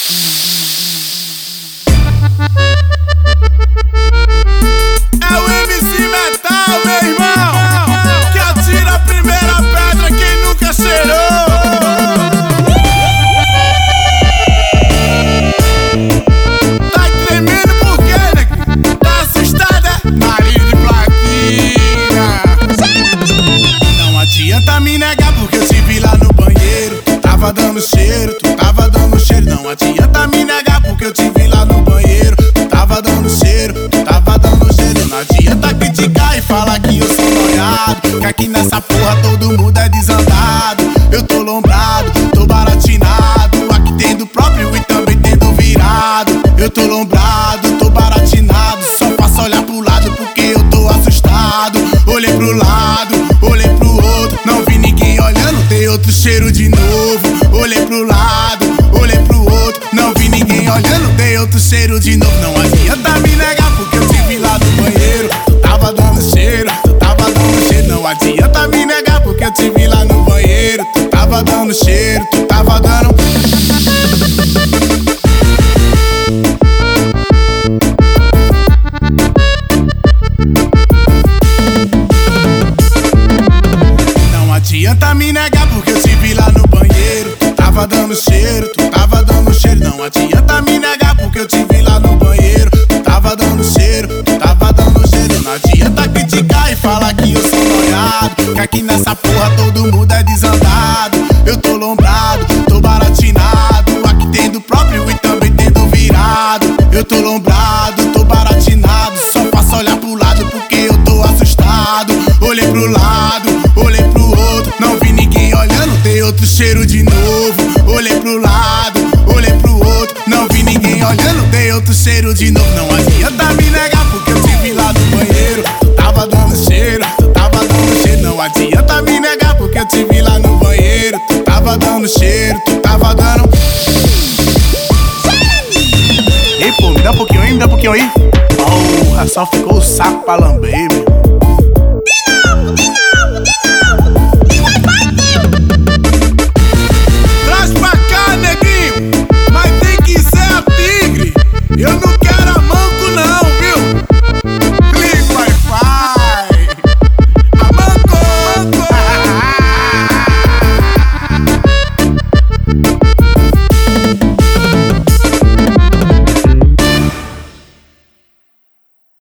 É o MC Metal, meu irmão, que atira a primeira pedra quem nunca cheirou. Tá tremendo por quê, né? Tá assustada? Nariz de plaquinha. Não adianta me negar porque eu te vi lá no banheiro. Tu tava dando cheiro, tu tava dando cheiro. Não adianta me negar porque eu te vi lá no banheiro. Tu tava dando cheiro, tu tava dando cheiro. Não adianta criticar e falar que eu sou noiado, que aqui nessa porra todo mundo é desandado. Eu tô lombrado, tô baratinado. Aqui tem do próprio e também tem do virado. Eu tô lombrado, tô baratinado. Só faço olhar pro lado porque eu tô assustado. Olhei pro lado, olhei pro outro, não vi ninguém olhando, tem outro cheiro de novo. Olhei pro lado, olhei pro outro, não vi ninguém olhando, tem outro cheiro de novo. Não adianta me negar porque eu te vi lá no banheiro. Tu tava dando cheiro, tu tava dando cheiro. Não adianta me negar porque eu te vi lá no banheiro. Tu tava dando cheiro, tu tava dando. Não adianta me negar porque eu te vi lá no banheiro. Tu tava dando cheiro, tu tava dando cheiro. Não adianta me negar porque eu te vi lá no banheiro. Tu tava dando cheiro, tu tava dando cheiro. Não adianta criticar e falar que eu sou noiado, que aqui nessa porra todo mundo é desandado. Eu tô lombrado, tô baratinado. Aqui tem do próprio e também tem do virado. Eu tô lombrado, tô baratinado. Só faço olhar pro lado porque eu tô assustado. Olhei pro lado, olhei pro outro, não vi ninguém olhando, tem outro cheiro de novo. Olhei pro lado, olhei pro outro, não vi ninguém olhando, tem outro cheiro de novo. Não adianta me negar porque eu te vi lá no banheiro. Tu tava dando cheiro, tu tava dando cheiro. Não adianta me negar porque eu te vi lá no banheiro. Tu tava dando cheiro, tu tava dando. Ei, pô, me dá um pouquinho aí, me dá um pouquinho aí. Porra, só ficou o saco pra lamber, meu.